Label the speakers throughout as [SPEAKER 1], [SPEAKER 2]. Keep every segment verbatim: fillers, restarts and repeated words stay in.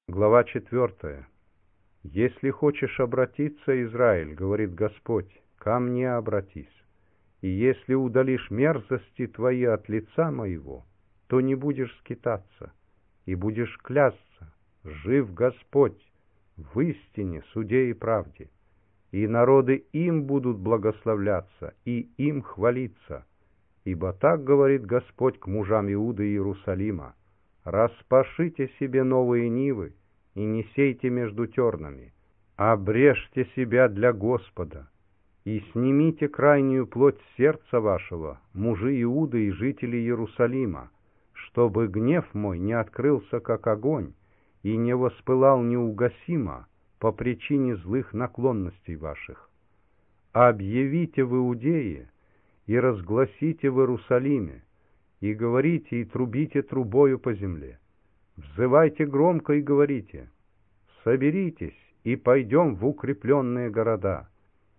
[SPEAKER 1] Глава четвертая. «Если хочешь обратиться, Израиль, — говорит Господь, — ко мне обратись, и если удалишь мерзости твои от лица моего, то не будешь скитаться, и будешь клясться, жив Господь, в истине, суде и правде, и народы им будут благословляться, и им хвалиться, ибо так говорит Господь к мужам Иуды и Иерусалима: распашите себе новые нивы и не сейте между тернами, обрежьте себя для Господа, и снимите крайнюю плоть сердца вашего, мужи Иуды и жители Иерусалима, чтобы гнев мой не открылся, как огонь, и не воспылал неугасимо по причине злых наклонностей ваших. Объявите в Иудее и разгласите в Иерусалиме, и говорите, и трубите трубою по земле. Взывайте громко и говорите: соберитесь и пойдем в укрепленные города.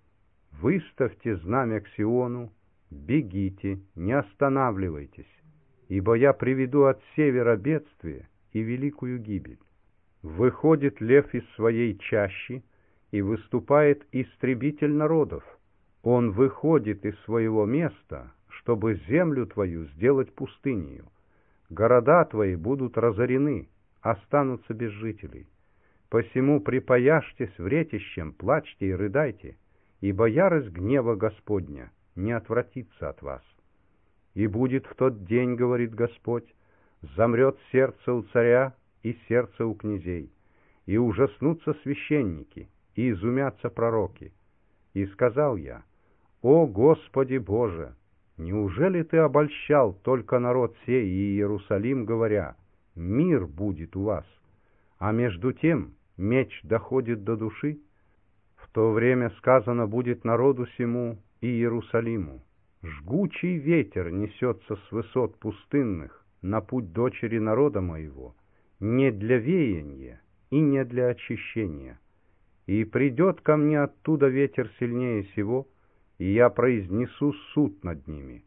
[SPEAKER 1] Выставьте знамя к Сиону, бегите, не останавливайтесь, ибо я приведу от севера бедствие и великую гибель. Выходит лев из своей чащи, и выступает истребитель народов. Он выходит из своего места, чтобы землю твою сделать пустынею. Города твои будут разорены, останутся без жителей. Посему припояжьтесь вретищем, плачьте и рыдайте, ибо ярость гнева Господня не отвратится от вас. И будет в тот день, говорит Господь, замрет сердце у царя и сердце у князей, и ужаснутся священники, и изумятся пророки. И сказал я: о Господи Боже, неужели ты обольщал только народ сей и Иерусалим, говоря: мир будет у вас, а между тем меч доходит до души? В то время сказано будет народу сему и Иерусалиму: жгучий ветер несется с высот пустынных на путь дочери народа моего, не для веяния и не для очищения. И придет ко мне оттуда ветер сильнее сего, и я произнесу суд над ними.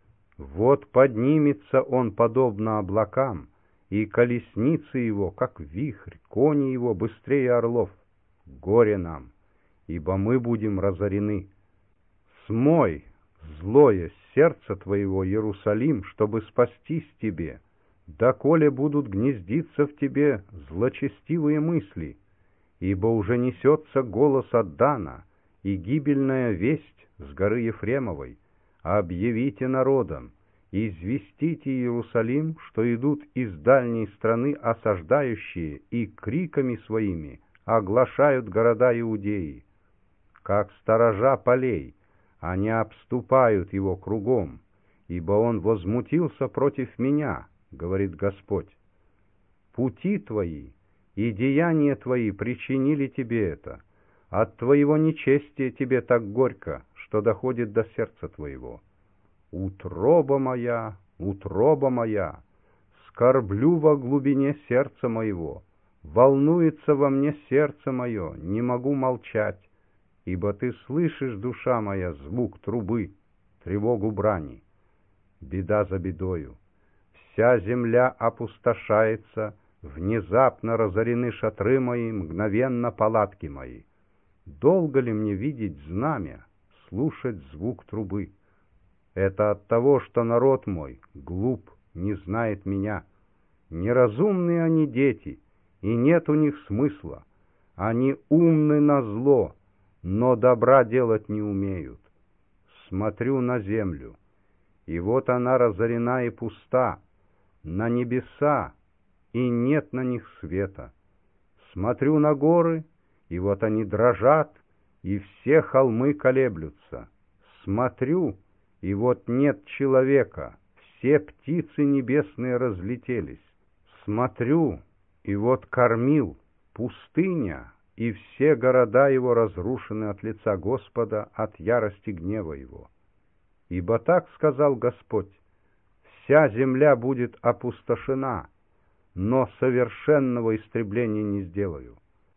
[SPEAKER 1] Вот поднимется он подобно облакам, и колесницы его, как вихрь, кони его быстрее орлов. Горе нам, ибо мы будем разорены. Смой злое сердце твоего, Иерусалим, чтобы спастись тебе, доколе будут гнездиться в тебе злочестивые мысли, ибо уже несется голос от Дана и гибельная весть с горы Ефремовой. Объявите народам, известите Иерусалим, что идут из дальней страны осаждающие и криками своими оглашают города Иудеи. Как сторожа полей, они обступают его кругом, ибо он возмутился против меня, говорит Господь. Пути твои и деяния твои причинили тебе это. От твоего нечестия тебе так горько, что доходит до сердца твоего. Утроба моя, утроба моя, скорблю во глубине сердца моего, волнуется во мне сердце мое, не могу молчать, ибо ты слышишь, душа моя, звук трубы, тревогу брани. Беда за бедою, вся земля опустошается, внезапно разорены шатры мои, мгновенно палатки мои. Долго ли мне видеть знамя, слушать звук трубы? Это от того, что народ мой глуп, не знает меня. Неразумные они дети, и нет у них смысла. Они умны на зло, но добра делать не умеют. Смотрю на землю, и вот она разорена и пуста, на небеса, и нет на них света. Смотрю на горы, и вот они дрожат, и все холмы колеблются. Смотрю, и вот нет человека, все птицы небесные разлетелись. Смотрю, и вот кормил, пустыня, и все города его разрушены от лица Господа, от ярости гнева его. Ибо так сказал Господь: вся земля будет опустошена, но совершенного истребления не сделаю.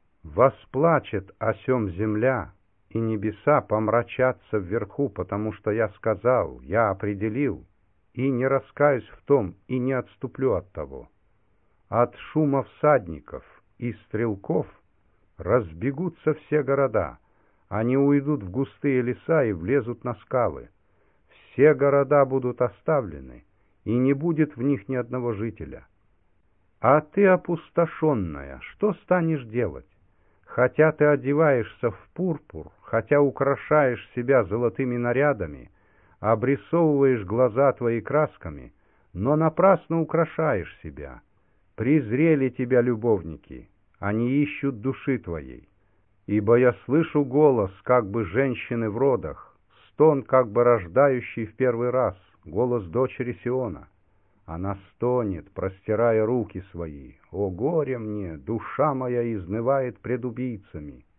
[SPEAKER 1] Восплачет о сем земля, и небеса помрачатся вверху, потому что я сказал, я определил, и не раскаюсь в том, и не отступлю от того. От шума всадников и стрелков, разбегутся все города, они уйдут в густые леса и влезут на скалы. Все города будут оставлены, и не будет в них ни одного жителя. А ты, опустошенная, что станешь делать? Хотя ты одеваешься в пурпур, хотя украшаешь себя золотыми нарядами, обрисовываешь глаза твои красками, но напрасно украшаешь себя. Презрели тебя любовники, они ищут души твоей. Ибо я слышу голос, как бы женщины в родах, стон, как бы рождающий в первый раз, голос дочери Сиона. Она стонет, простирая руки свои. О, горе мне, душа моя изнывает пред убийцами.